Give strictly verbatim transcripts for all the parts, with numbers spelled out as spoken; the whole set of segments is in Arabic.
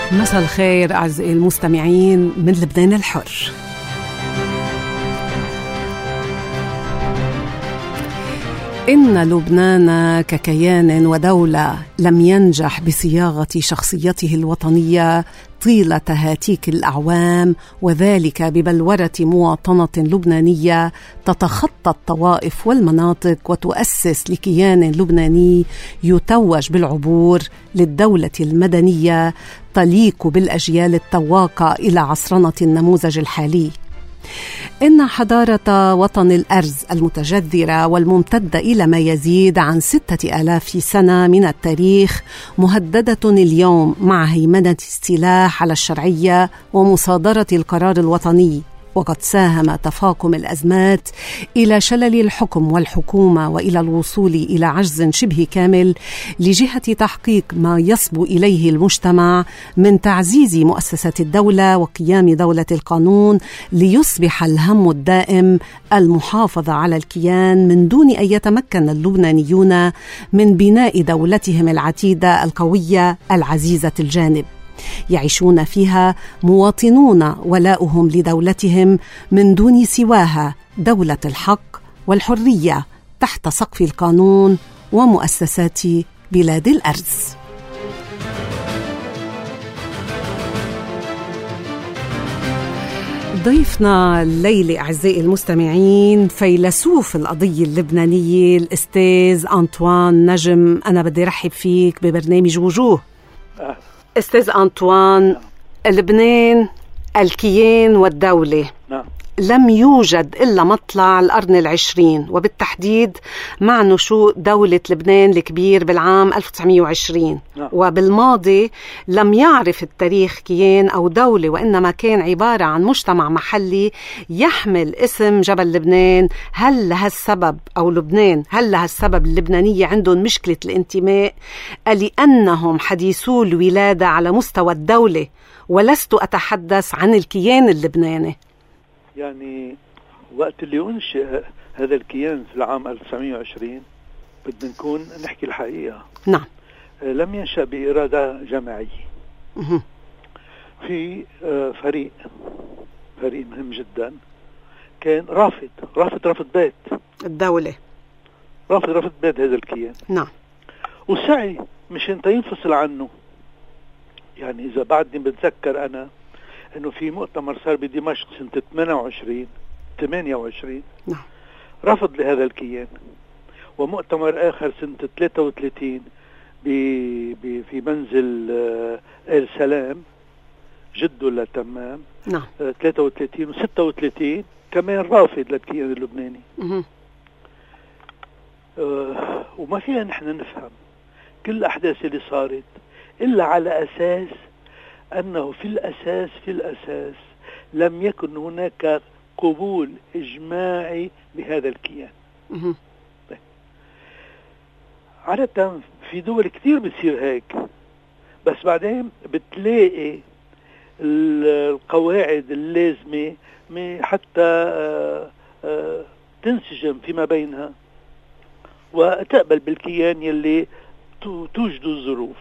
مساء الخير أعزائي المستمعين من لبنان الحر. إن لبنان ككيان ودولة لم ينجح بصياغة شخصيته الوطنية طيلة هاتيك الأعوام، وذلك ببلورة مواطنة لبنانية تتخطى الطوائف والمناطق وتؤسس لكيان لبناني يتوج بالعبور للدولة المدنية تليق بالأجيال التواقة إلى عصرنة النموذج الحالي. إن حضارة وطن الأرز المتجذرة والممتدة إلى ما يزيد عن ستة آلاف سنة من التاريخ مهددة اليوم مع هيمنة السلاح على الشرعية ومصادرة القرار الوطني، وقد ساهم تفاقم الأزمات إلى شلل الحكم والحكومة وإلى الوصول إلى عجز شبه كامل لجهة تحقيق ما يصبو إليه المجتمع من تعزيز مؤسسة الدولة وقيام دولة القانون، ليصبح الهم الدائم المحافظة على الكيان من دون أن يتمكن اللبنانيون من بناء دولتهم العتيدة القوية العزيزة الجانب، يعيشون فيها مواطنون ولاؤهم لدولتهم من دون سواها دولة الحق والحرية تحت سقف القانون ومؤسسات بلاد الأرز. ضيفنا الليلة أعزائي المستمعين فيلسوف القضية اللبنانية الأستاذ أنطوان نجم. أنا بدي رحب فيك ببرنامج وجوه. أستاذ أنطوان، لبنان الكيان والدولة نعم. لم يوجد إلا مطلع القرن العشرين، وبالتحديد مع نشوء دولة لبنان الكبير بالعام ألف وتسعمائة وعشرين نعم. وبالماضي لم يعرف التاريخ كيان أو دولة، وإنما كان عبارة عن مجتمع محلي يحمل اسم جبل لبنان. هل لهالسبب أو لبنان هل لهالسبب اللبنانية عندهم مشكلة الانتماء لأنهم حديثو الولادة على مستوى الدولة، ولست أتحدث عن الكيان اللبناني؟ يعني وقت اللي أنشئ هذا الكيان في العام ألف وتسعمائة وعشرين بدنا نكون نحكي الحقيقة. نعم. لم ينشأ بإرادة جماعية. في فريق فريق مهم جدا كان رافض رافض رافض بيت الدولة، رافض رافض بيت هذا الكيان. نعم. وسعي مش انت ينفصل عنه. يعني إذا بعدني بتذكر أنا انه في مؤتمر صار بدمشق سنة ثمانية وعشرين نعم. رفض لهذا الكيان، ومؤتمر آخر سنة ثلاثة وثلاثين ب... ب... في منزل آل سلام جده لتمام نعم. ثلاثة وثلاثين وستة وثلاثين كمان رافض للكيان اللبناني. آه وما فينا نحن نفهم كل الأحداث اللي صارت إلا على أساس أنه في الأساس في الأساس لم يكن هناك قبول إجماعي بهذا الكيان. عادة في دول كتير بتصير هيك، بس بعدين بتلاقي القواعد اللازمة حتى تنسجم فيما بينها وتقبل بالكيان يلي توجد الظروف.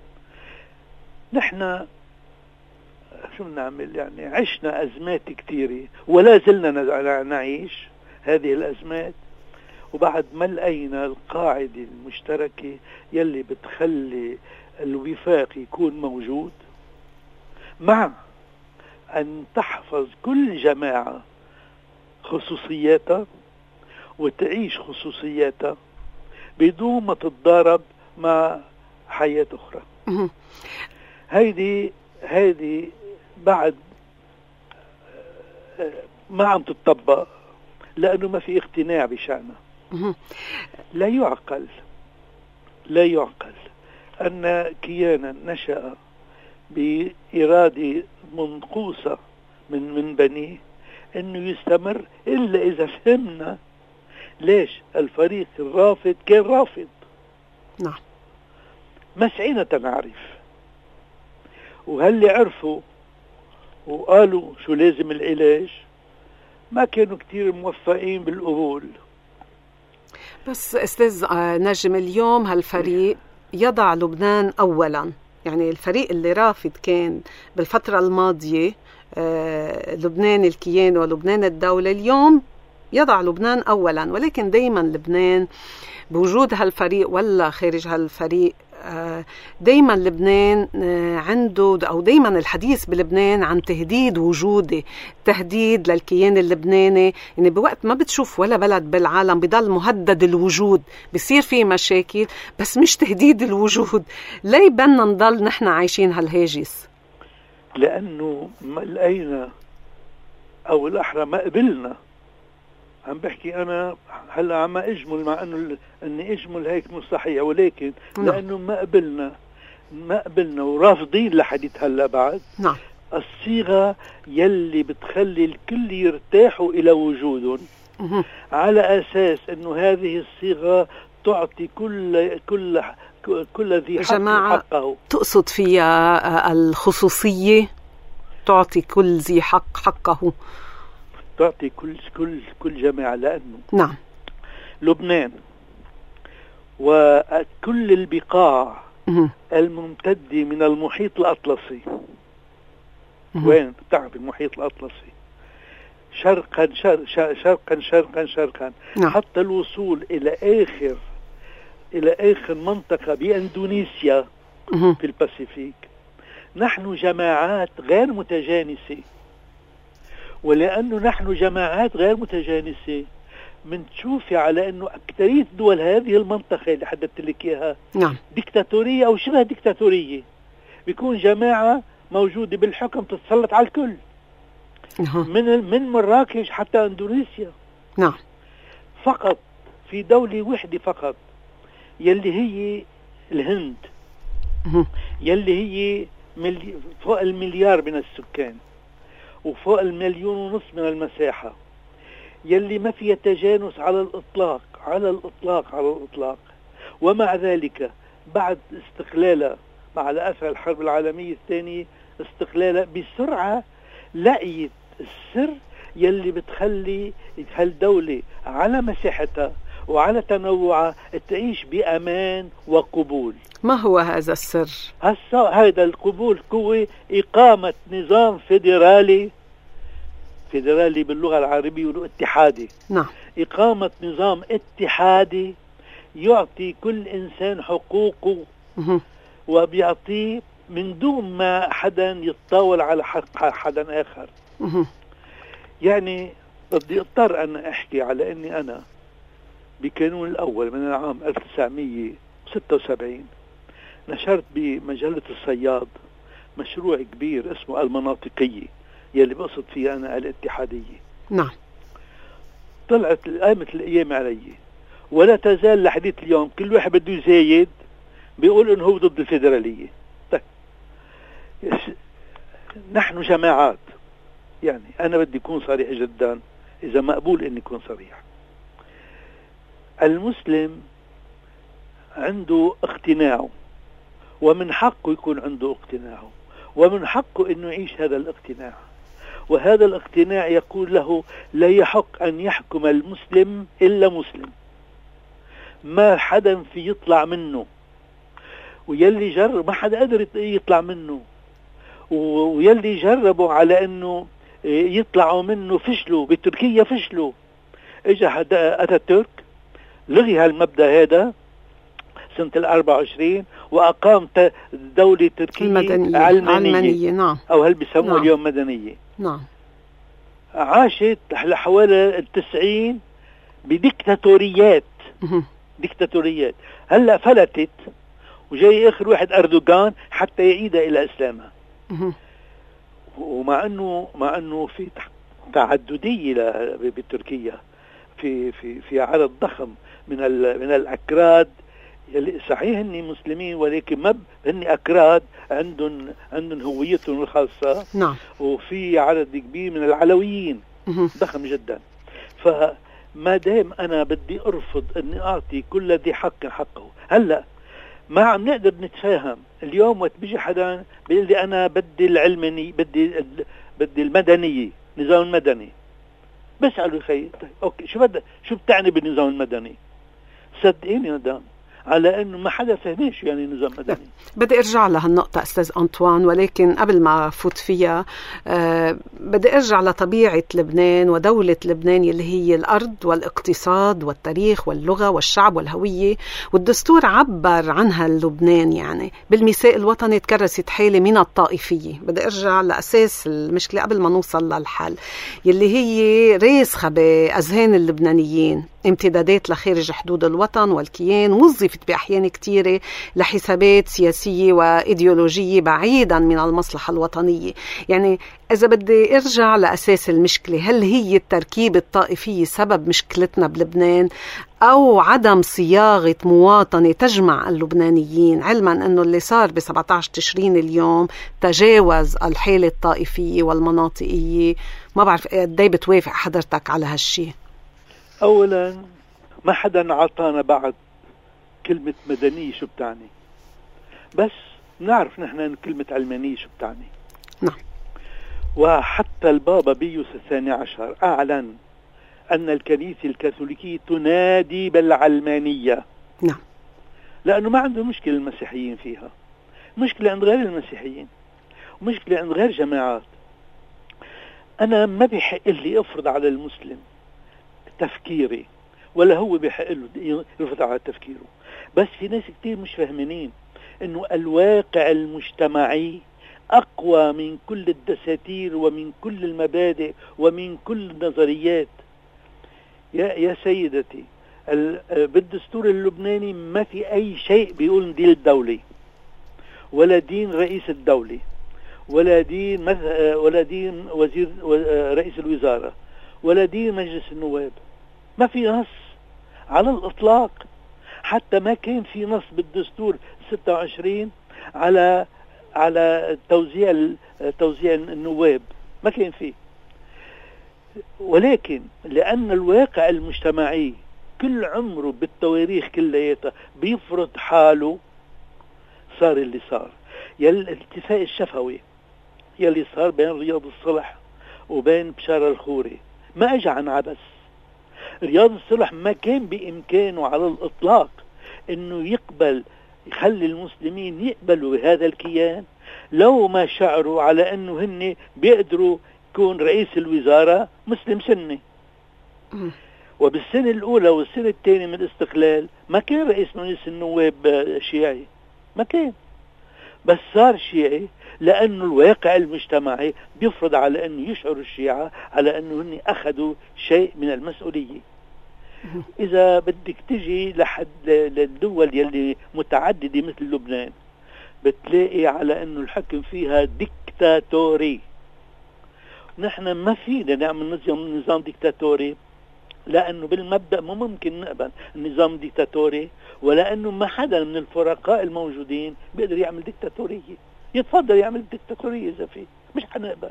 نحن شو بنعمل؟ يعني عشنا أزمات كتيرة ولا زلنا نعيش هذه الأزمات، وبعد ما لقينا القاعدة المشتركة يلي بتخلي الوفاق يكون موجود، مع أن تحفظ كل جماعة خصوصياتها وتعيش خصوصياتها بدون ما تتضارب مع حياة أخرى. هيدي هيدي بعد ما عم تطبق لأنه ما في اقتناع بشأنها. لا يعقل لا يعقل أن كيانا نشأ بإرادة منقوصة من من بنيه أنه يستمر إلا إذا فهمنا ليش الفريق الرافض كان رافض. نعم. مسعينة نعرف، وهل عرفوا وقالوا شو لازم العلاج ما كانوا كتير موفقين بالقبول. بس أستاذ نجم، اليوم هالفريق يضع لبنان أولا، يعني الفريق اللي رافض كان بالفترة الماضية آه لبنان الكيان ولبنان الدولة، اليوم يضع لبنان أولا، ولكن دايما لبنان بوجود هالفريق ولا خارج هالفريق دايما لبنان عنده، أو دايما الحديث بلبنان عن تهديد وجودي، تهديد للكيان اللبناني. يعني بوقت ما بتشوف ولا بلد بالعالم بضل مهدد الوجود، بيصير فيه مشاكل بس مش تهديد الوجود. ليه بدنا نضل نحن عايشين هالهاجس؟ لأنه ما لقينا، أو الأحرى ما قبلنا. عم بحكي أنا هلا عم أجمل، مع أنه أني أجمل هيك مستحيل، ولكن نعم. لأنه ما قبلنا ما قبلنا ورافضين لحديث هلا بعد نعم. الصيغة يلي بتخلي الكل يرتاحوا إلى وجودهم، على أساس أنه هذه الصيغة تعطي كل كل كل ذي حق حقه. تقصد فيها الخصوصية، تعطي كل ذي حق حقه، تعطي كل كل كل جماعة. لأنه نعم لبنان وكل البقاع مه. الممتدة من المحيط الأطلسي مه. وين بتعرف المحيط الأطلسي؟ شرقا شرق شرقا شرقا شرقا نعم. حتى الوصول إلى آخر إلى آخر منطقة بإندونيسيا مه. في الباسيفيك. نحن جماعات غير متجانسة، ولأنه نحن جماعات غير متجانسة من تشوفي على أنه أكثرية دول هذه المنطقة اللي حددت لك إياها نعم. ديكتاتورية أو شبه ديكتاتورية، بيكون جماعة موجودة بالحكم تتسلط على الكل من من مراكش حتى إندونيسيا. نعم. فقط في دولة واحدة فقط يلي هي الهند، يلي هي ملي فوق المليار من السكان وفوق المليون ونص من المساحة، يلي ما فيها تجانس على الإطلاق على الإطلاق على الإطلاق ومع ذلك بعد استقلالها مع أثر الحرب العالمية الثانية استقلالها بسرعة لقيت السر يلي بتخلي هالدولة على مساحتها وعلى تنوعها تعيش بأمان وقبول. ما هو هذا السر؟ هذا القبول هو إقامة نظام فيدرالي فيدرالي باللغة العربية والاتحادي. نعم. إقامة نظام اتحادي يعطي كل إنسان حقوقه مه. وبيعطيه من دون ما حدا يتطاول على حق حدا آخر. مه. يعني بدي اضطر أن أحكي على أني أنا بكانون الأول من العام ألف وتسعمية وستة وسبعين نشرت بمجلة الصياد مشروع كبير اسمه المناطقية يلي بقصد فيها أنا الاتحادية. نعم. طلعت قامت الأيام علي ولا تزال لحديث اليوم كل واحد بده يزايد بيقول إنه هو ضد الفيدرالية. طيب نحن جماعات، يعني أنا بدي أكون صريح جدا إذا مقبول إني أكون صريح. المسلم عنده اقتناعه ومن حقه يكون عنده اقتناعه ومن حقه انه يعيش هذا الاقتناع، وهذا الاقتناع يقول له لا يحق ان يحكم المسلم الا مسلم، ما حدا في يطلع منه، ويلي جرب ما حدا قدر يطلع منه، ويلي جربوا على انه يطلعوا منه فشلوا. بتركيا فشلوا، اجا اتاتورك لغي هالمبدأ هذا سنة الأربعة وعشرين وأقام دولة تركية المدنية. علمانية. علمانية نعم. أو هل بيسموه نعم. اليوم مدنية. نعم. عاشت لحوالي التسعين بديكتاتوريات ديكتاتوريات هلأ فلتت وجاي آخر واحد أردوغان حتى يعيد إلى إسلامها. ومع أنه مع أنه في تعددية بتركيا، في في في عدد ضخم من من الأكراد يلي صحيح هني مسلمين ولكن ما هني أكراد عندهم عندهم هويتهم الخاصة. نعم. وفي عدد كبير من العلويين ضخم جدا. فما دام أنا بدي أرفض أني أعطي كل ذي حق حقه. هلأ ما عم نقدر نتفاهم اليوم وقت بيجي حدا بيقول لي أنا بدي العلماني بدي بدي المدنية نظام المدني، بسأله خي طيب أوكي شو بدك شو بتعني بالنظام المدني؟ صدقيني مدام على أنه ما حدا فهمش يعني نظام مدني. بدي أرجع لهالنقطة أستاذ أنطوان، ولكن قبل ما فوت فيها أه بدي أرجع لطبيعة لبنان ودولة لبنان اللي هي الأرض والاقتصاد والتاريخ واللغة والشعب والهوية، والدستور عبر عنها لبنان يعني بالميثاق الوطني تكرست حالة من الطائفية. بدي أرجع لأساس المشكلة قبل ما نوصل للحل يلي هي راسخة بأذهان اللبنانيين، امتدادات لخارج حدود الوطن والكيان، وظفت بأحيان كتيرة لحسابات سياسية وإيديولوجية بعيدا من المصلحة الوطنية. يعني إذا بدي أرجع لأساس المشكلة، هل هي التركيبة الطائفية سبب مشكلتنا بلبنان أو عدم صياغة مواطنة تجمع اللبنانيين، علما أنه اللي صار ب سبعة عشر تشرين اليوم تجاوز الحالة الطائفية والمناطقية؟ ما بعرف قدي بتوافق حضرتك على هالشي. أولا ما حدا عطانا بعد كلمة مدنية شو بتعني، بس نعرف نحن كلمة علمانية شو بتعني. نعم. وحتى البابا بيوس الثاني عشر أعلن أن الكنيسة الكاثوليكية تنادي بالعلمانية. نعم. لأنه ما عنده مشكلة المسيحيين فيها، مشكلة عند غير المسيحيين، مشكلة عند غير جماعات. أنا ما بيحق لي أفرض على المسلم تفكيري، ولا هو بيحق له يفرض على تفكيره. بس في ناس كتير مش فاهمين إنه الواقع المجتمعي أقوى من كل الدساتير ومن كل المبادئ ومن كل النظريات. يا يا سيدتي، بالدستور اللبناني ما في أي شيء بيقول دين الدولة ولا دين رئيس الدولة ولا دين ولا دين وزير رئيس الوزراء ولا دين مجلس النواب. ما في نص على الإطلاق. حتى ما كان في نص بالدستور ستة وعشرين على على توزيع توزيع النواب، ما كان فيه. ولكن لأن الواقع المجتمعي كل عمره بالتواريخ كلياتها بيفرض حاله، صار اللي صار. يلي الاتفاق الشفوي يلي صار بين رياض الصلح وبين بشار الخوري ما اجى عن عبث. رياض الصلح ما كان بإمكانه على الإطلاق انه يقبل يخلي المسلمين يقبلوا بهذا الكيان لو ما شعروا على انه هن بيقدروا يكون رئيس الوزارة مسلم سني. وبالسنة الأولى والسنة الثانية من الاستقلال ما كان رئيس مجلس النواب شيعي، ما كان، بس صار شيعي لأنه الواقع المجتمعي بيفرض على أنه يشعر الشيعة على أنه هن أخذوا شيء من المسؤولية. إذا بدك تجي لحد للدول يلي متعددة مثل لبنان بتلاقي على أنه الحكم فيها ديكتاتوري. نحن ما فينا نعمل نظام نظام ديكتاتوري، لأنه بالمبدأ مو ممكن نقبل النظام الديكتاتوري، ولأنه ما حدا من الفرقاء الموجودين بيقدر يعمل ديكتاتورية. يتفضل يعمل ديكتاتورية إذا فيه، مش حنقبل.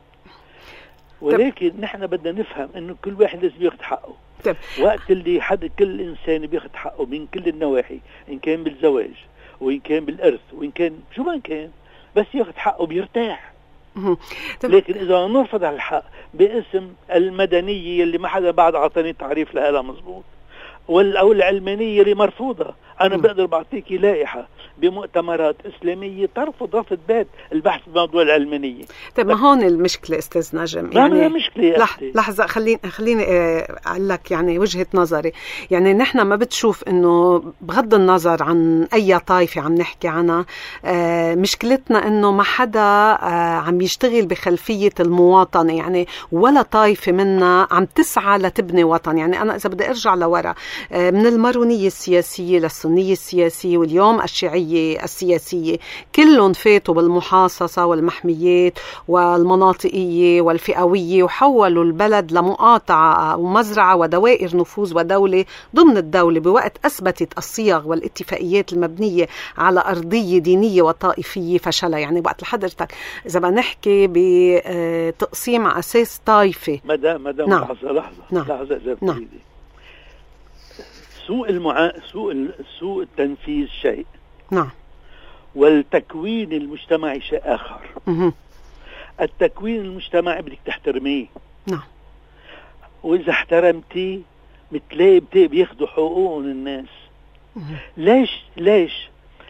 ولكن نحن بدنا نفهم إنه كل واحد لازم ياخد حقه. طب. وقت اللي حد كل إنسان بياخد حقه من كل النواحي، إن كان بالزواج وإن كان بالإرث وإن كان شو ما كان، بس ياخد حقه بيرتاح. لكن إذا نرفض على الحق باسم المدنية اللي ما حدا بعد عطاني تعريف لها لا مزبوط، أو العلمانية اللي مرفوضة، أنا م. بقدر بعطيكي لائحة بمؤتمرات إسلامية ترفض رفض بات البحث بموضوع العلمانية. طيب ما هون المشكلة أستاذ نجم، يعني مشكلة لح... لحظة خليني خليني أقول لك يعني وجهة نظري. يعني نحن ما بتشوف إنه بغض النظر عن أي طائفة عم نحكي عنها، آه مشكلتنا إنه ما حدا آه عم يشتغل بخلفية المواطنة، يعني ولا طائفة منا عم تسعى لتبني وطن. يعني أنا إذا بدي أرجع لورا آه من المارونية السياسية للسنية السياسية واليوم الشيعية السياسية، كلهم فاتوا بالمحاصصة والمحميات والمناطقية والفئوية وحولوا البلد لمقاطعة ومزرعة ودوائر نفوذ ودولة ضمن الدولة، بوقت أثبتت الصيغ والاتفاقيات المبنية على أرضية دينية وطائفية فشلها. يعني وقت لحضرتك إذا بنحكي بتقسيم على أساس طائفة. مدام مدام نعم. لحظة لحظة نعم. لحظة إذا نعم. بتريدي. سوء المعا... سوء سوء التنفيذ شيء، نعم، والتكوين المجتمعي شيء آخر. مه. التكوين المجتمعي بدك تحترميه، نعم، وإذا احترمتيه بتلاقي بياخدوا حقوقهم الناس. ليش ليش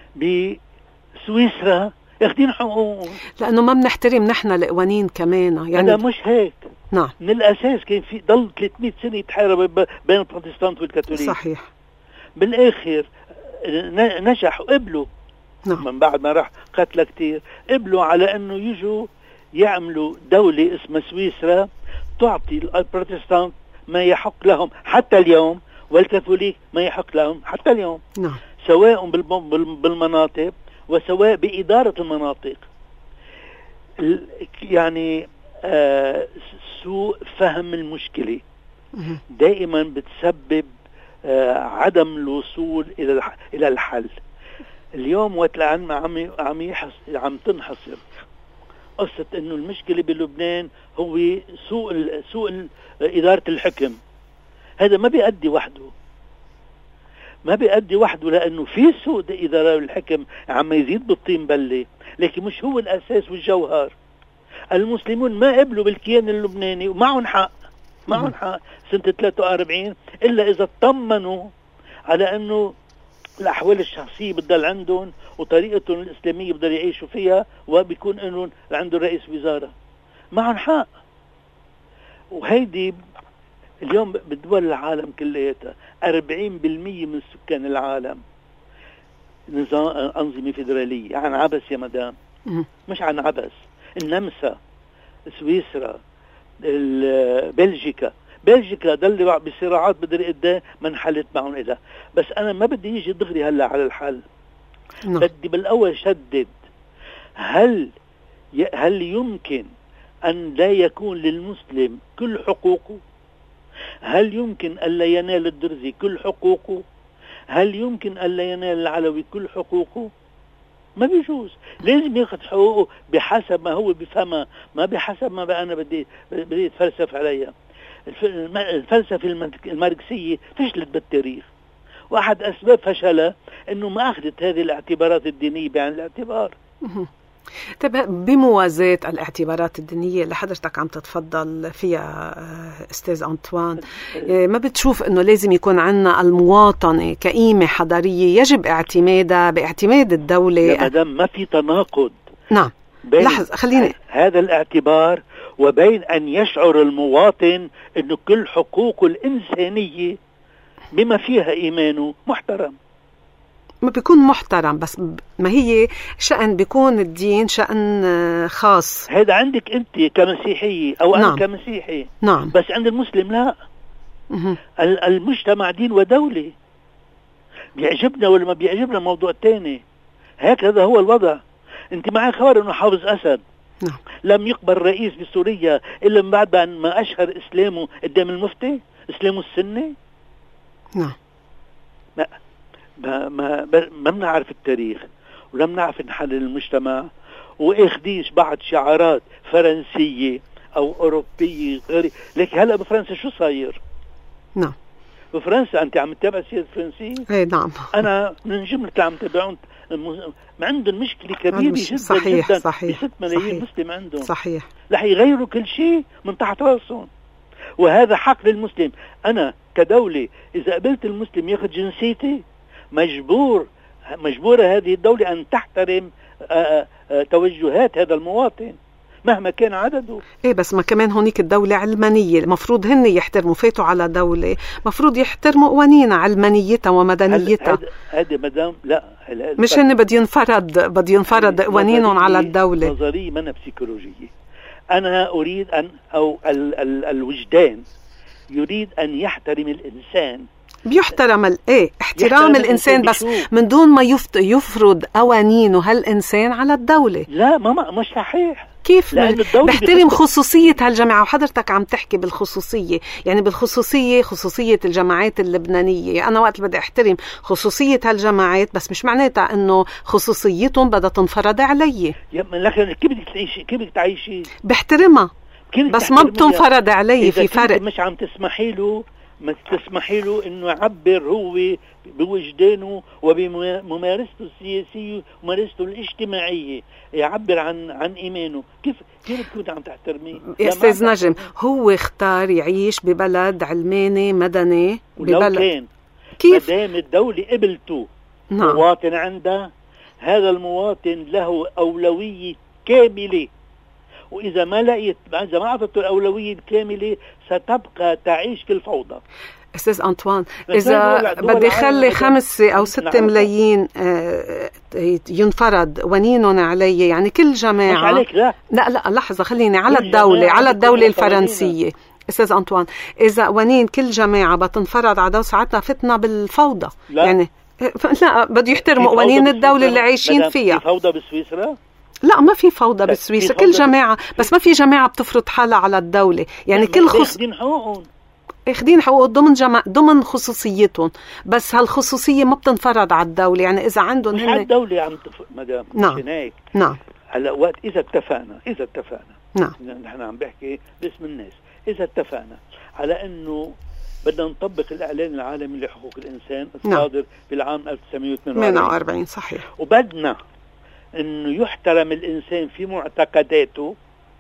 بسويسرا ياخدين حقوق؟ لأنه ما بنحترم نحن القوانين كمان. يعني هذا مش هيك. نعم. من الأساس كان في ضل ثلاثمئة سنة يتحارب بين البروتستانت والكاثوليك. صحيح. بالآخر نجحوا، قبلوا. نعم. من بعد ما راح قتل كتير، قبلوا على أنه يجوا يعملوا دولة اسمها سويسرا تعطي البروتستانت ما يحق لهم حتى اليوم، والكاثوليك ما يحق لهم حتى اليوم. نعم. سواء بالمناطق وسواء بإدارة المناطق. يعني آه سوء فهم المشكلة دائما بتسبب آه عدم الوصول إلى إلى الحل. اليوم وقت العلم عم عم يحص عم تنحصر قصة إنه المشكلة بلبنان هو سوء سوء إدارة الحكم. هذا ما بيؤدي وحده، ما بيؤدي وحده، لأنه في سوء إدارة الحكم عم يزيد بالطين بلة، لكن مش هو الأساس والجوهر. المسلمون ما قبلوا بالكيان اللبناني ومعهم حق، معهم حق سنة ثلاثة وأربعين، إلا إذا اطمنوا على أنه الأحوال الشخصية بتضل عندهم وطريقتهم الإسلامية بضل يعيشوا فيها، وبيكون إنهم عندهم رئيس وزارة. معهم حق. وهيدي اليوم بدول العالم كلياتها أربعين بالمئة من سكان العالم نظام أنظمة فيدرالية. عن عبس يا مدام، مش عن عبس. النمسا، سويسرا، بلجيكا بلجيكا ضل بصراعات بدري قد ما انحلت معهم إلها. بس أنا ما بدي يجي دغري هلا على الحل. م. بدي بالأول شدد، هل هل يمكن أن لا يكون للمسلم كل حقوقه؟ هل يمكن ألا ينال الدرزي كل حقوقه؟ هل يمكن ألا ينال العلوي كل حقوقه؟ ما بيجوز. لازم ياخذ حقوقه بحسب ما هو بفهمها، ما بحسب ما بقى أنا بدي بدي أتفلسف عليها. الفلسفة الماركسية فشلت بالتاريخ، وأحد أسباب فشلها أنه ما أخذت هذه الاعتبارات الدينية بعين الاعتبار. طيب، بموازاة الاعتبارات الدينية اللي حضرتك عم تتفضل فيها أستاذ أنطوان، ما بتشوف أنه لازم يكون عنا المواطنة كقيمة حضارية يجب اعتمادها باعتماد الدولة؟ يا مدام ما في تناقض. نعم، لحظة خليني هذا الاعتبار وبين أن يشعر المواطن أنه كل حقوقه الإنسانية بما فيها إيمانه محترم. ما بيكون محترم، بس ما هي شأن بيكون الدين شأن خاص. هذا عندك أنت كمسيحية أو أنا نعم. كمسيحي. نعم. بس عند المسلم لا. مه. المجتمع دين ودولة. بيعجبنا ولا ما بيعجبنا موضوع تاني. هكذا هو الوضع. أنت معي خبر أنه حافظ أسد نعم. لم يقبل رئيس بسوريا إلا من بعد ما أشهر إسلامه قدام المفتي، إسلامه السني. نعم. ما ما ما ما بنعرف التاريخ ولا بنعرف نحلل المجتمع، واخديش بعض شعارات فرنسية أو أوروبية غير. لكن هلا بفرنسا شو صاير؟ نعم. بفرنسا أنت عم تتابع السياسة الفرنسية؟ إيه نعم. أنا من جملة اللي عم تابعون ما عندهم مشكلة كبيرة جدا. صحيح جدا صحيح. بست ملايين مسلم عندهم. صحيح. رح يغيروا كل شيء من تحت راسهم، وهذا حق للمسلم. أنا كدولة إذا قبلت المسلم ياخذ جنسيتي، مجبور مجبورة هذه الدولة أن تحترم آآ آآ توجهات هذا المواطن مهما كان عدده. إيه بس ما كمان هونيك الدولة علمانية، المفروض هن يحترموا. فاتوا على دولة مفروض يحترموا قوانينها، علمانيتها ومدنيتها. هذا مدام لا مش هن بدي ينفرض بدي ينفرض قوانينهم على الدولة. نظرية من بسيكولوجية. أنا أريد أن أو ال ال الوجدان يريد أن يحترم الإنسان. بيحترم الايه احترام الانسان، بس من دون ما يفرض قوانينه هالانسان على الدوله. لا ما مش صحيح. كيف بحترم خصوصية هالجماعة؟ وحضرتك عم تحكي بالخصوصية، يعني بالخصوصية خصوصية الجماعات اللبنانية. أنا وقت بدي أحترم خصوصية هالجماعات، بس مش معناتها أنه خصوصيتهم بدها تنفرض علي. لكن كيف بدك تعيشي؟ كيف بدك تعيشي؟ بحترمها بس ما بتنفرض علي. في فرق. مش عم تسمحي له ما تسمحي له انه يعبر هو بوجدانه وبممارسته السياسيه وممارسته الاجتماعيه، يعبر عن عن ايمانه. كيف كيف تكون عم تحترميه يا استاذ نجم؟ هو اختار يعيش ببلد علماني مدني. ولو كان كيف مدام الدولة قبلته نعم. مواطن عندها، هذا المواطن له أولوية كاملة، وإذا ما لقيت إذا ما أعطته الأولوية الكاملة ستبقى تعيش في الفوضى. أستاذ أنطوان، إذا بدي خلي خمسة أو ستة نعم. ملايين ينفرض ونين علي، يعني كل جماعة مش عليك لا لا لا لحظة خليني على الدولة على الدولة الفرنسية. أستاذ أنطوان، إذا ونين كل جماعة بتنفرض على ساعتها فتنة بالفوضى لا. يعني لا بده يحترموا قوانين الدولة اللي عايشين فيها. في فوضى بسويسرا؟ لا ما في فوضى بسويسرا، كل جماعة، بس ما في جماعة بتفرض حالها على الدولة، يعني كل خص ياخدين حقوقهم اخدين حقوق ضمن جماعة ضمن خصوصيتهم، بس هالخصوصية ما بتنفرض على الدولة. يعني إذا عندهم مش على الدولة عم تف... مدام نعم هيك نعم هلا وقت إذا اتفقنا إذا اتفقنا نعم نحن عم بحكي باسم الناس، إذا اتفقنا على إنه بدنا نطبق الإعلان العالمي لحقوق الإنسان الصادر نعم. بالعام ألف وتسعمائة وثمانية وأربعين صحيح، وبدنا إنه يحترم الإنسان في معتقداته،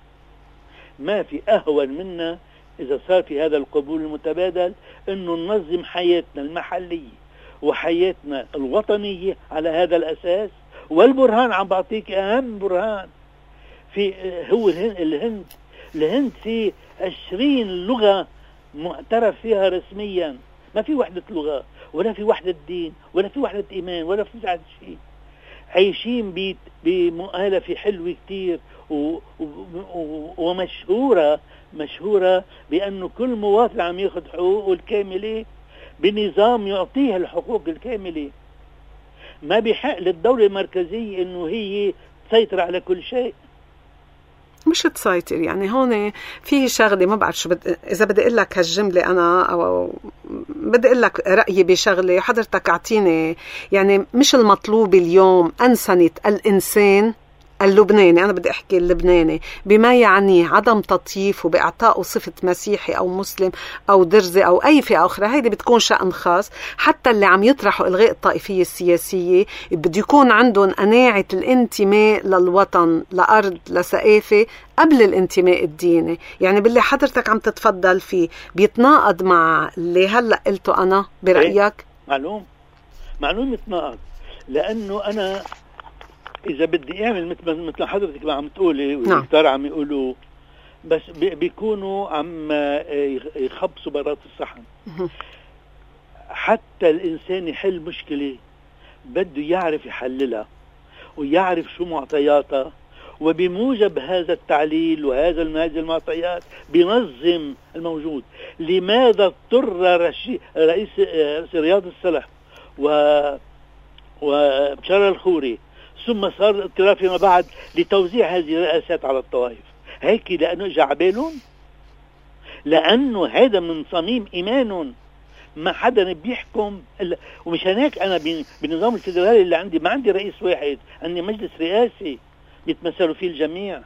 ما في أهون منا إذا صار في هذا القبول المتبادل إنه ننظم حياتنا المحلية وحياتنا الوطنية على هذا الأساس. والبرهان عم بعطيك أهم برهان في هو الهند. الهند الهند في عشرين لغة معترف فيها رسميا، ما في وحدة لغة ولا في وحدة دين ولا في وحدة إيمان ولا في وحدة شيء، عايشين بمؤالفة حلوة كتير و... و... ومشهورة مشهورة بأنه كل مواطن عم ياخذ حقوقه الكاملة بنظام يعطيه الحقوق الكاملة. ما بحق للدولة المركزية إنه هي تسيطر على كل شيء. مش تسيطر، يعني هون في شغلة ما بعرف شو بد... إذا بدي أقول لك هالجملة أنا أو بدي أقول لك رأيي بشغلة حضرتك أعطيني. يعني مش المطلوب اليوم أنسنة الإنسان اللبناني، أنا بدي أحكي اللبناني بما يعني عدم تطييف وبإعطائه صفة مسيحي أو مسلم أو درزي أو أي فئة أخرى، هيدي بتكون شأن خاص. حتى اللي عم يطرحوا إلغاء الطائفية السياسية بده يكون عندهم قناعة الانتماء للوطن، لأرض، لثقافة قبل الانتماء الديني. يعني باللي حضرتك عم تتفضل فيه بيتناقض مع اللي هلأ قلته أنا برأيك؟ معلوم معلوم يتناقض، لأنه أنا إذا بدي أعمل مثل مثل حضرتك ما عم تقولي والدكتور عم يقولوا، بس بيكونوا عم يخبصوا برات الصحن. حتى الإنسان يحل مشكلة بده يعرف يحللها ويعرف شو معطياتها، وبموجب هذا التعليل وهذا هذه المعطيات بينظم الموجود. لماذا اضطر رئيس رياض السلح و وبشار الخوري ثم صار الاضطراب فيما بعد لتوزيع هذه الرئاسات على الطوائف؟ هيك لأنه اجى عبالهم، لأنه هذا من صميم إيمانهم، ما حدا بيحكم إلا. ومشان هيك أنا بالنظام الفيدرالي اللي عندي ما عندي رئيس واحد، عندي مجلس رئاسي بيتمثلوا فيه الجميع.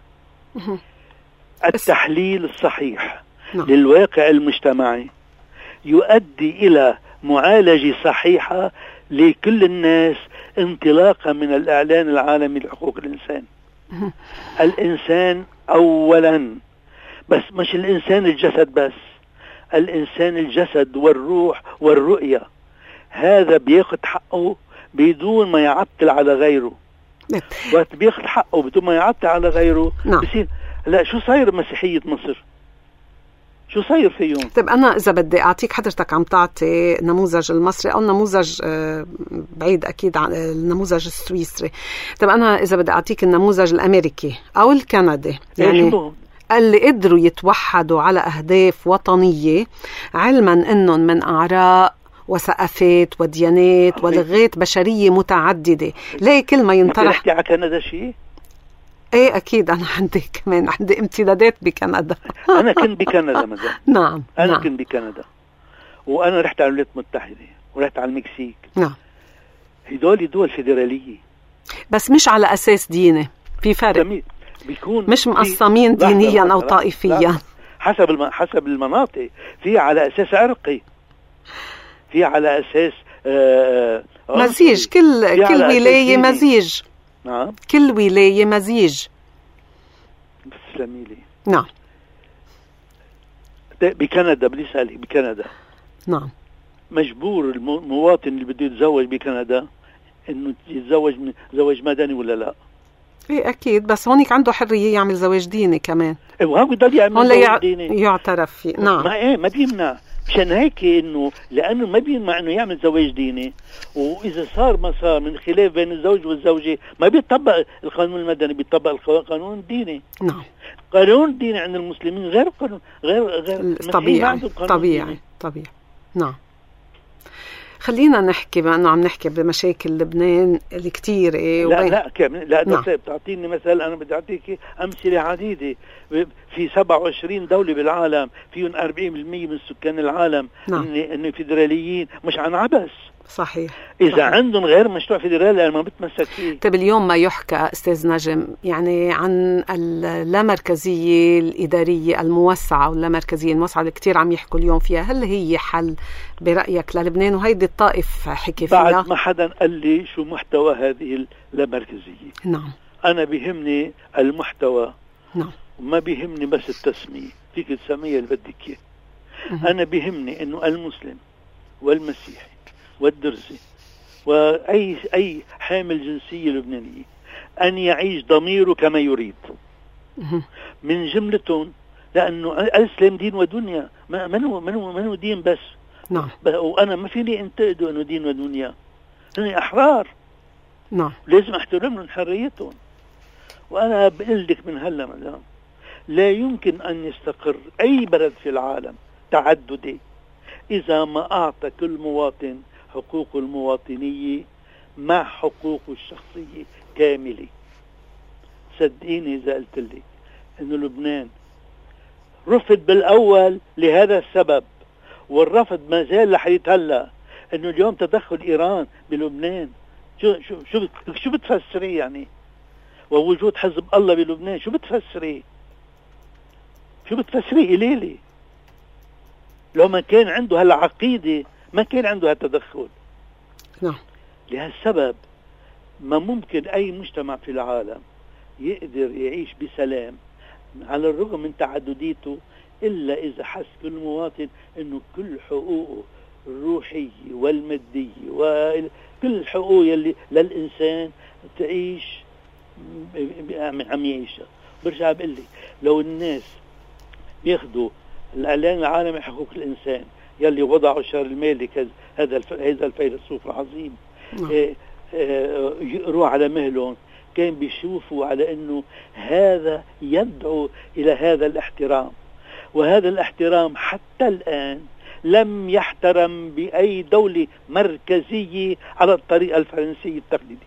التحليل الصحيح للواقع المجتمعي يؤدي إلى معالجة صحيحة لكل الناس انطلاقا من الإعلان العالمي لحقوق الإنسان. الإنسان أولا، بس مش الإنسان الجسد بس، الإنسان الجسد والروح والرؤية. هذا بياخد حقه بدون ما يعطل على غيره. وقت بياخد حقه بدون ما يعطل على غيره بصير لا. شو صاير مسيحية مصر؟ شو صاير فيهم؟ طيب أنا إذا بدي أعطيك، حضرتك عم تعطي نموذج المصري أو نموذج بعيد أكيد عن النموذج السويسري. طيب أنا إذا بدي أعطيك النموذج الأمريكي أو الكندي، يعني اللي قدروا يتوحدوا على أهداف وطنية علما أنهم من أعراق وثقافات وديانات ولغات بشرية متعددة. ليه كل ما ينطرح تحكي على كندا شيء؟ ايه اكيد انا عندي كمان عندي امتدادات بكندا. انا كنت بكندا مدام. نعم انا نعم. كنت بكندا وانا رحت على الولايات المتحدة ورحت على المكسيك. نعم. هدول دول فيدرالية بس مش على اساس ديني، في فرق، بيكون مش مقسمين دينيا او طائفيا، حسب الم... حسب المناطق. في على اساس عرقي، في على اساس آه... مزيج، كل كل ولاية مزيج. نعم. كل ولاية مزيج. بتسلمي لي. نعم. بكندا بدي اسالك، بكندا نعم مجبور المواطن اللي بده يتزوج بكندا انه يتزوج من زواج مدني ولا لا؟ ايه اكيد، بس هونيك عنده حريه يعمل زواج ديني كمان. ايه وهو بضل يعمل زواج يع... ديني يعترف فيه. نعم. ما ايه ما بيمنع، مشان هيك انه لانه ما بيمنع انه يعمل زواج ديني، واذا صار ما صار من خلاف بين الزوج والزوجه ما بيطبق القانون المدني، بيطبق القانون الديني. نعم. قانون الديني عند المسلمين غير قانون غير غير طبيعي طبيعي طبيعي. نعم. خلينا نحكي بقى انه عم نحكي بمشاكل لبنان الكتير. ايه لا لا كمان لا نعم. بتعطيني مثلا، انا بدي اعطيك امثله عديده. في سبعة وعشرين دوله بالعالم فيهم أربعين بالمئة من سكان العالم نعم. انه فيدراليين، مش عن عبث. صحيح. اذا صحيح. عندهم غير مشروع فيدرالي انا ما بتمسك فيه. طيب اليوم ما يحكى استاذ نجم يعني عن اللامركزيه الاداريه الموسعه واللامركزيه الموسعه اللي كثير عم يحكوا اليوم فيها، هل هي حل برايك للبنان؟ وهيدي الطائف حكي فيها بعد ما حدا قال لي شو محتوى هذه اللامركزيه. نعم. انا بيهمني المحتوى. نعم. وما بيهمني بس التسميه، فيك تسميه اللي بدك اياه. انا بيهمني انه المسلم والمسيحي والدرزي واي اي حامل جنسيه لبنانيه ان يعيش ضميره كما يريد. من جملتهم لانه الاسلام دين ودنيا، ما منو منو منو دين بس. نعم. وانا ما فيني انتقده انه دين ودنيا، هن احرار. نعم. لازم احترم لهم حريتهم. وانا بقول لك من هلا مدام، لا يمكن ان يستقر اي بلد في العالم تعددي اذا ما اعطى كل مواطن حقوقه المواطنيه مع حقوقه الشخصيه كامله. صدقيني اذا قلت لك انه لبنان رفض بالاول لهذا السبب، والرفض ما زال لحد هلا، انه اليوم تدخل ايران بلبنان شو شو شو شو بتفسري يعني؟ ووجود حزب الله بلبنان شو بتفسري؟ شو بتفسري إليلي؟ لو ما كان عنده هالعقيدة ما كان عنده هالتدخل. نعم. لهالسبب ما ممكن أي مجتمع في العالم يقدر يعيش بسلام على الرغم من تعدديته إلا إذا حس كل مواطن إنه كل حقوقه الروحية والمادية وكل الحقوق يلي للإنسان تعيش عم يعيشها. برجع بقول لك لو الناس بياخدوا الإعلان العالمي حقوق الإنسان يلي وضعوا شارل مالك هذا هذا الفيلسوف العظيم يقروا على مهلهم، كان بيشوفوا على إنه هذا يدعو إلى هذا الاحترام، وهذا الاحترام حتى الآن لم يحترم بأي دولة مركزية على الطريقة الفرنسية التقليدية.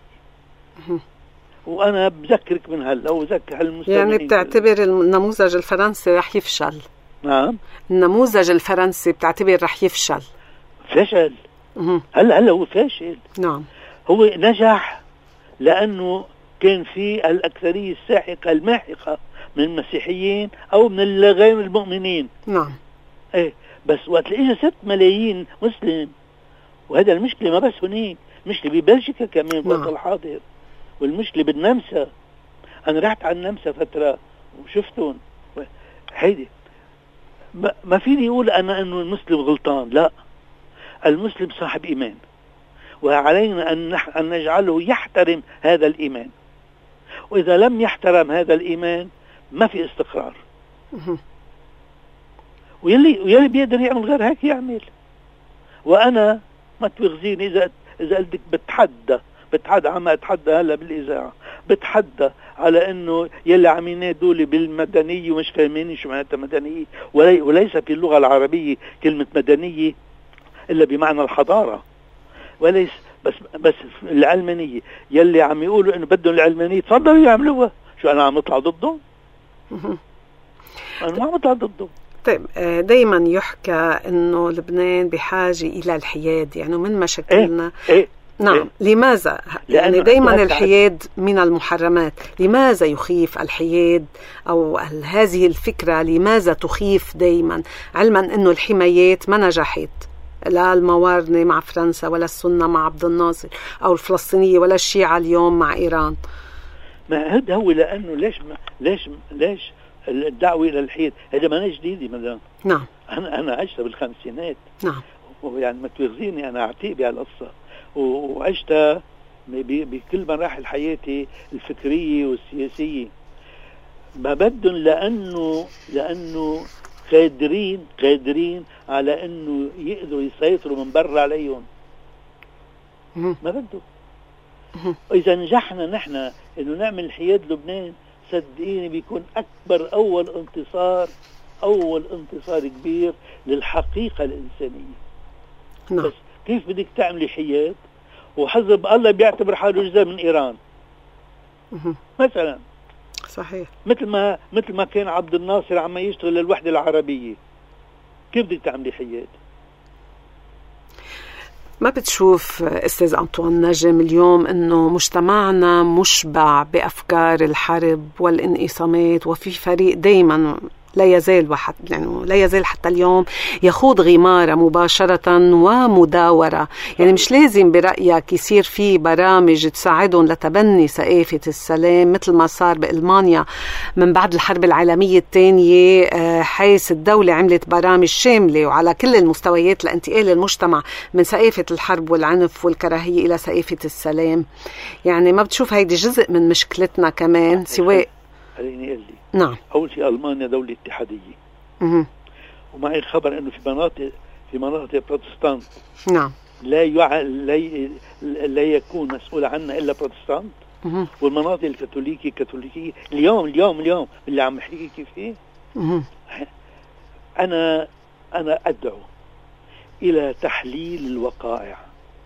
وأنا بذكرك من هلا وذكر هالمستمعين. يعني بتعتبر النموذج الفرنسي رح يفشل؟ نعم. النموذج الفرنسي بتعتبر رح يفشل؟ فشل. هلا هلا هو فاشل. نعم. هو نجح لأنه كان في الأكثرية الساحقة الماحقة من المسيحيين أو من غير المؤمنين. نعم. إيه بس وقت إجا ست ملايين مسلم، وهذا المشكلة ما بس هناك، مشكلة ببلجيكا كمان في الوقت الحاضر، والمشكلة بالنمسا. أنا رحت على النمسا فترة وشفتهم. هيدي ما فيني يقول أنا أنه المسلم غلطان، لا، المسلم صاحب إيمان، وعلينا أن أن نجعله يحترم هذا الإيمان، وإذا لم يحترم هذا الإيمان ما في استقرار. ويلي ويلي بيقدر يعمل غير هيك يعمل. وأنا ما تغزيني إذا إذا قلتك بتحدى بتحدى عم أتحدى هلا بالإذاعة، بتحدى على إنه يلي عم ينادوا بالمدنية ومش فاهمين شو معناتها مدنية، ولي وليس في اللغة العربية كلمة مدنية إلا بمعنى الحضارة، وليس بس بس العلمانية يلي عم يقولوا إنه بدهم العلمانية تفضلوا يعملوها. شو أنا عم أطلع ضدهم؟ أنا ما عم أطلع ضدهم. طيب دايما يحكى إنه لبنان بحاجة إلى الحياد، يعني من مشاكلنا. إيه؟ إيه؟ نعم. إيه؟ لماذا؟ يعني دايما الحياد من المحرمات، لماذا يخيف الحياد أو هذه الفكرة لماذا تخيف دايما، علما أنه الحمايات ما نجحت، لا الموارنة مع فرنسا ولا السنة مع عبد الناصر أو الفلسطينية ولا الشيعة اليوم مع إيران؟ ما هذا هو لأنه ليش ليش ليش الدعوة إلى الحياد هذا ما جديد مدام. نعم. أنا أنا عشت بالخمسينات. نعم. ويعني ما تواخذيني أنا أعتيق بهالقصة، وعشتها بكل مراحل حياتي الفكرية والسياسية. ما بدهم لأنه لأنه قادرين قادرين على أنه يقدروا يسيطروا من برا عليهم. ما بدهم. إذا نجحنا نحن أنه نعمل حياد لبنان، صدقيني بيكون أكبر أول انتصار أول انتصار كبير للحقيقة الإنسانية. نعم. بس كيف بدك تعملي حياد وحزب الله بيعتبر حاله جزء من إيران مثلا؟ صحيح. مثل ما مثل ما كان عبد الناصر عم يشتغل للوحدة العربية، كيف بدك تعملي حياد؟ ما بتشوف أستاذ أنطوان نجم اليوم أنه مجتمعنا مشبع بأفكار الحرب والانقسامات، وفي فريق دايما لا يزال واحد يعني لا يزال حتى اليوم يخوض غمارة مباشرة ومداورة؟ يعني مش لازم برأيك يصير في برامج تساعدهم لتبني ثقافة السلام مثل ما صار بألمانيا من بعد الحرب العالمية الثانية، حيث الدولة عملت برامج شاملة وعلى كل المستويات لانتقال المجتمع من ثقافة الحرب والعنف والكراهية إلى ثقافة السلام؟ يعني ما بتشوف هيدي جزء من مشكلتنا كمان؟ سواء خليني أقول لي. نعم. أول شيء ألمانيا دولة اتحادية. مه. ومعي خبر إنه في مناطق في مناطق بروتستانت نعم لا يع... لا, ي... لا يكون مسؤول عنها إلا بروتستانت. مه. والمناطق الكاثوليكية كاثوليكية اليوم اليوم اليوم اللي عم نحكي فيه. مه. أنا أنا أدعو إلى تحليل الوقائع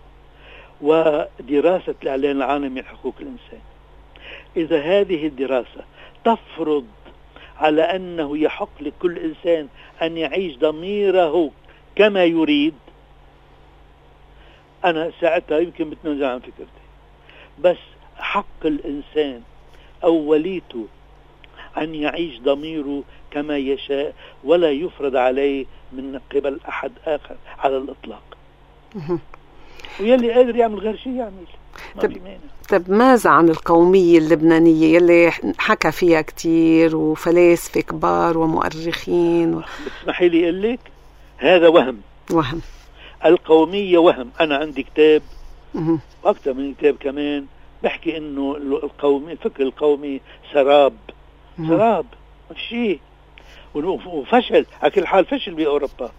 ودراسة الإعلان العالمي لحقوق الإنسان. إذا هذه الدراسة تفرض على أنه يحق لكل إنسان أن يعيش ضميره كما يريد، أنا ساعتها يمكن بتنازل عن فكرتي. بس حق الإنسان أوليته أن يعيش ضميره كما يشاء ولا يفرض عليه من قبل أحد آخر على الإطلاق. ويلي قادر يعمل غير شيء يعمل. طب, طب ماذا عن القومية اللبنانية يلي حكى فيها كتير وفلاسفة كبار ومؤرخين و... بتسمحي لي أقول لك هذا وهم وهم القومية وهم. أنا عندي كتاب وأكثر من كتاب كمان بحكي إنه القومي الفكر القومي سراب مه. سراب شيء وفشل على كل حال، فشل بأوروبا.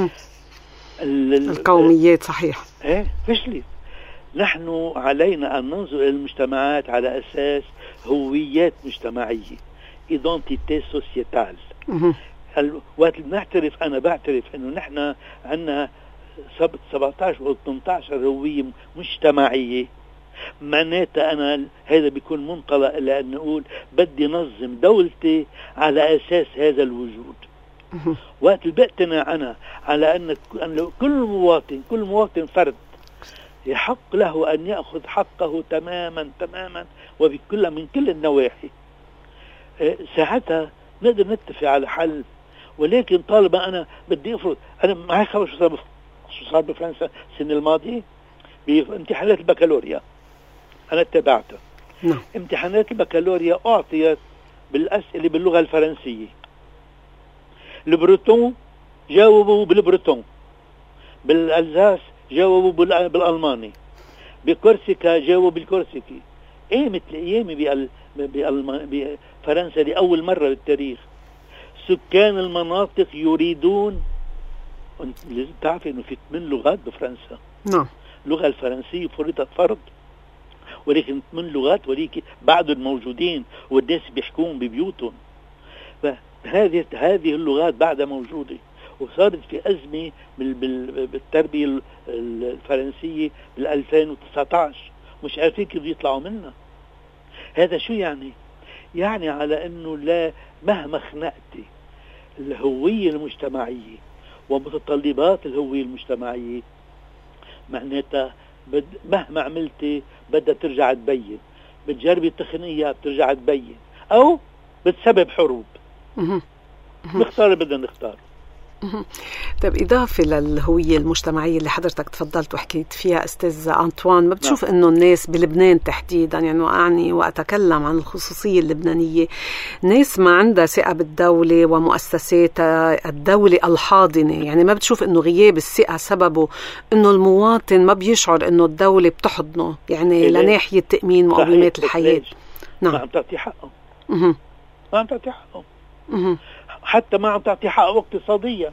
القوميات صحيح ايه فشلت. نحن علينا أن ننظر إلى المجتمعات على أساس هويات مجتمعية، إيدنتيتي سوسيتال. وقت نعترف أنا بعترف إنه نحن عنا سبعة عشر أو ثمانية عشر هوية مجتمعية، معناتها أنا هذا بيكون منطلق إلى أن نقول بدي نظم دولتي على أساس هذا الوجود. وقت بقتنع أنا على أن كل مواطن كل مواطن فرد يحق له أن يأخذ حقه تماما تماما وبكل من كل النواحي، ساعتها نقدر نتفق على حل. ولكن طالما أنا بدي أفرض، أنا معي خبر شو صار شو صار بفرنسا السنة الماضية بامتحانات البكالوريا، أنا اتبعتها. نعم. امتحانات البكالوريا أعطيت بالأسئلة باللغة الفرنسية. البروتون جاوبوا بالبروتون، بالألزاس جاوبوا بالألماني، بكورسيكا جاوبوا بالكورسيكي. ايه مثل ايامي بفرنسا لأول مرة بالتاريخ سكان المناطق يريدون، لازم تعرفي انه في ثمان لغات بفرنسا. نعم. اللغة الفرنسية فرضت فرض، ولكن ثمان لغات ولكن بعضهم موجودين والناس بيحكون ببيوتهم. فهذه هذه اللغات بعدها موجودة، وصارت في أزمة بالتربية الفرنسية بالألفين وتسعة عشر، مش عارفين كيف يطلعوا منها. هذا شو يعني؟ يعني على أنه لا مهما خنقتي الهوية المجتمعية ومتطلبات الهوية المجتمعية، معناتها بد مهما عملتي بدها ترجع تبين، بتجربي التقنية بترجع تبين، أو بتسبب حروب. نختار بدنا نختار. طيب إضافة للهوية المجتمعية اللي حضرتك تفضلت وحكيت فيها أستاذ أنطوان، ما بتشوف نعم. إنه الناس بلبنان تحديدا، يعني أعني وأتكلم عن الخصوصية اللبنانية، ناس ما عندها ثقة بالدولة ومؤسساتها، الدولة الحاضنة، يعني ما بتشوف إنه غياب الثقة سببه إنه المواطن ما بيشعر إنه الدولة بتحضنه، يعني لناحية تأمين مقومات الحياة. نعم. ما عم تعطي حقه. ما عم تعطي حقه. حتى ما عم تعطي حقه اقتصاديا.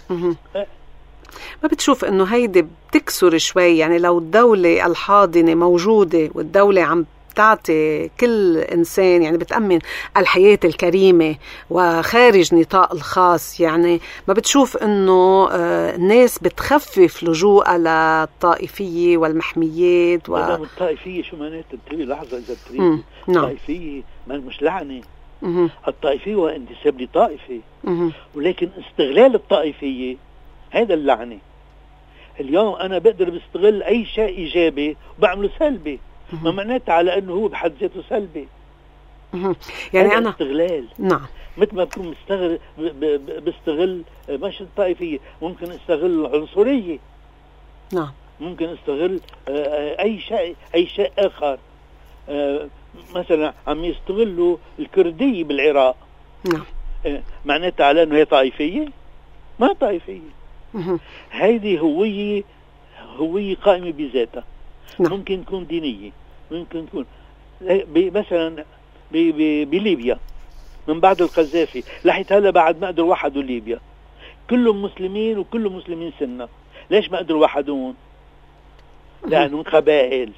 ما بتشوف انه هيدي بتكسر شوي، يعني لو الدولة الحاضنة موجودة والدولة عم تعطي كل إنسان، يعني بتأمن الحياة الكريمة وخارج نطاق الخاص، يعني ما بتشوف إنه الناس بتخفف لجوءها للطائفية والمحميات و... الطائفية شو معناتها؟ انتبهي لحظة إذا تريد. الطائفية ما مش لعنة. مم. الطائفية هو انتساب لطائفة، ولكن استغلال الطائفية هذا اللعنة. اليوم أنا بقدر بستغل أي شيء إيجابي وبعمله سلبي، ما معناته على أنه هو بحد ذاته سلبي. يعني أنا استغلال. نعم. مثل ما بكون بستغل بستغل مش الطائفية، ممكن استغل العنصرية. نعم. ممكن استغل أي شيء أي شيء آخر. مثلا عم يستغلوا الكردية بالعراق. نعم. معناتها على أنه هي طائفية؟ ما طائفية. هيدي هوية هوية قائمة بذاتها. نعم. ممكن تكون دينية، ممكن تكون مثلا بليبيا من بعد القذافي لحيت هلا بعد ما قدروا وحدوا ليبيا، كلهم مسلمين وكلهم مسلمين سنة. ليش ما قدروا وحدون؟ لأنهم قبائل.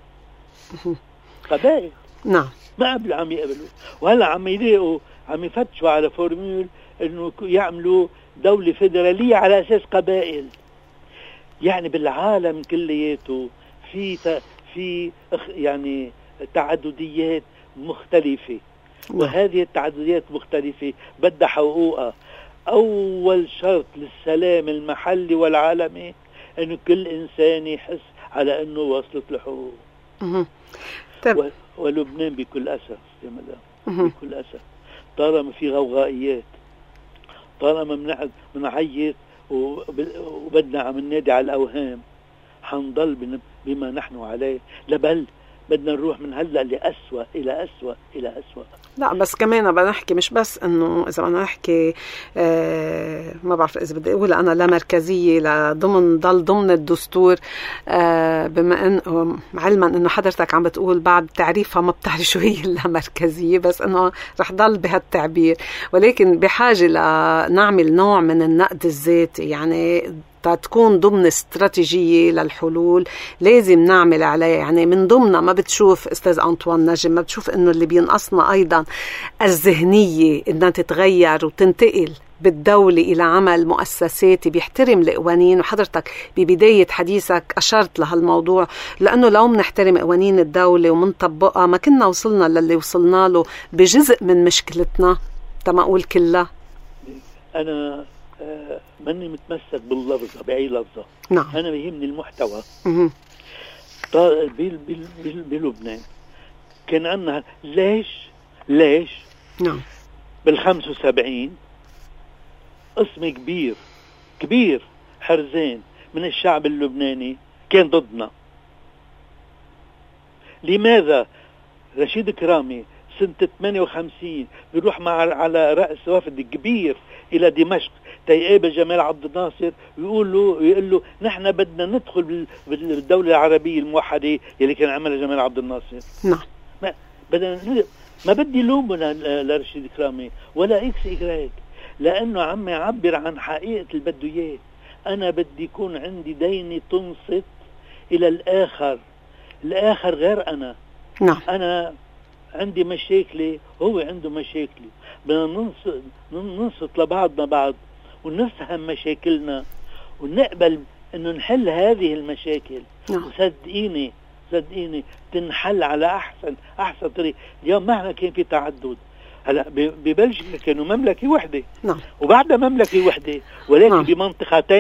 قبائل. نعم. ما قبل عم يقبلوا، وهلا عم يلاقوا عم يفتشوا على فورمول انه يعملوا دولة فيدرالية على اساس قبائل. يعني بالعالم كلياته في في يعني تعدديات مختلفة، وهذه التعدديات مختلفة بدها حقوقها. اول شرط للسلام المحلي والعالمي انه كل انسان يحس على انه وصلت له حقوق. ولبنان بكل أسف يا مدام، بكل أسف طالما في غوغائيات، طالما منعيط وبدنا عم ننادي على الأوهام، حنضل بما نحن عليه، لبل بدنا نروح من هلأ لأسوأ إلى أسوأ إلى أسوأ. لا بس كمان بدنا نحكي مش بس انه اذا بدنا نحكي آه ما بعرف اذا بدي اقول انا لا مركزيه لضمن ضل ضمن الدستور، آه بما ان علما انه حضرتك عم بتقول بعد تعريفها ما بتعرف شو هي اللا مركزيه، بس انه رح ضل بهالتعبير، ولكن بحاجه لنعمل نوع من النقد الذاتي، يعني تكون ضمن استراتيجية للحلول لازم نعمل عليها. يعني من ضمنها ما بتشوف أستاذ أنطوان نجم، ما بتشوف إنه اللي بينقصنا أيضا الذهنية إنها تتغير وتنتقل بالدولة إلى عمل مؤسساتي بيحترم القوانين، وحضرتك ببداية حديثك أشرت لهالموضوع، لأنه لو منحترم قوانين الدولة ومنطبقها ما كنا وصلنا للي وصلنا له بجزء من مشكلتنا تما أقول كلها. أنا آه ماني متمسك باللفظة بأي لفظة. نعم. أنا بيهمني المحتوى. بلبنان كان عندنا ليش ليش نعم بالخمس وسبعين قسم كبير كبير حرزين من الشعب اللبناني كان ضدنا. لماذا رشيد كرامي سنة ثمانية وخمسين بيروح مع على رأس وفد كبير إلى دمشق تيقابل جمال عبد الناصر ويقول له يقول له نحن بدنا ندخل بالدولة العربية الموحدة اللي كان عملها جمال عبد الناصر. نعم. ما بدنا ما بدي لوم لرشيد كرامي ولا إكس إكراك، لأنه عم يعبر عن حقيقة البدويات. أنا بدي يكون عندي ديني تنصت إلى الآخر، الآخر غير أنا. نعم. أنا عندي مشاكلي هو عنده مشاكلي، بدنا ننصت ننصت لبعضنا بعض ونفهم مشاكلنا ونقبل إنه نحل هذه المشاكل. نعم. وصدقيني صدقيني تنحل على أحسن أحسن طريق. اليوم مهما كان في تعدد، هلا ببلجيكا كانوا مملكة وحدة. نعم. وبعدها مملكة وحدة، ولكن نعم. بمنطقتين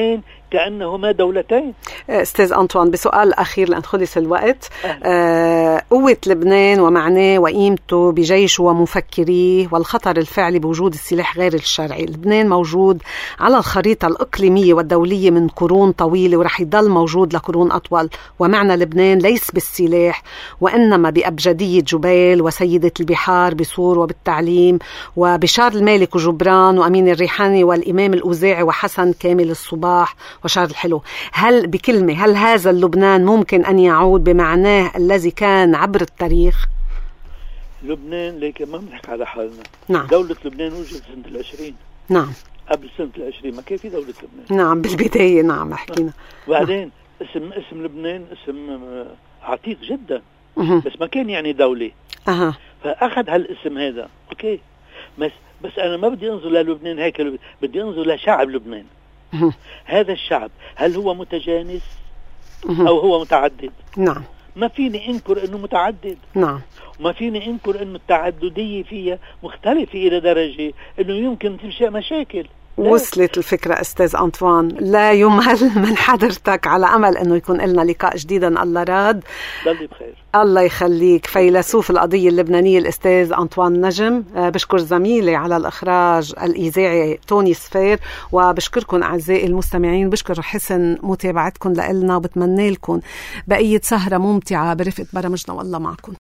كأنهما دولتين. أستاذ أنطوان، بسؤال أخير لأن خلص الوقت. آه، قوة لبنان ومعناه وقيمته بجيشه ومفكريه والخطر الفعلي بوجود السلاح غير الشرعي. لبنان موجود على الخريطة الإقليمية والدولية من قرون طويلة ورح يضل موجود لقرون أطول، ومعنى لبنان ليس بالسلاح وإنما بأبجدية جبال وسيدة البحار بصور وبالتعليم وبشار المالك وجبران وأمين الريحاني والإمام الأوزاعي وحسن كامل الصباح وشار الحلو. هل بكلمة هل هذا اللبنان ممكن أن يعود بمعناه الذي كان عبر التاريخ؟ لبنان ليك ما بنحكي على حالنا. نعم. دولة لبنان وجدت سنة العشرين. نعم. قبل سنة العشرين ما كان في دولة لبنان. نعم بالبداية. نعم حكينا. وبعدين اسم اسم لبنان اسم عتيق جدا. أه. بس ما كان يعني دولة. أها. فأخذ هالاسم هذا. أوكي. بس بس أنا ما بدي أنظر للبنان هيك، بدي أنظر لشعب لبنان. أه. هذا الشعب هل هو متجانس أه. أو هو متعدد؟ نعم. ما فيني انكر انه متعدد. نعم. وما فيني انكر انه التعددية فيها مختلفة الى درجة انه يمكن تنشأ مشاكل. وصلت الفكرة أستاذ أنطوان، لا يمل من حضرتك، على أمل أنه يكون لنا لقاء جديدا الله راد. ضلي بخير. الله يخليك. فيلسوف القضية اللبنانية الأستاذ أنطوان نجم. بشكر زميلي على الإخراج الإذاعي توني سفير، وبشكركم أعزائي المستمعين، بشكر حسن متابعتكم لنا وبتمنى لكم بقية سهرة ممتعة برفقة برامجنا والله معكم.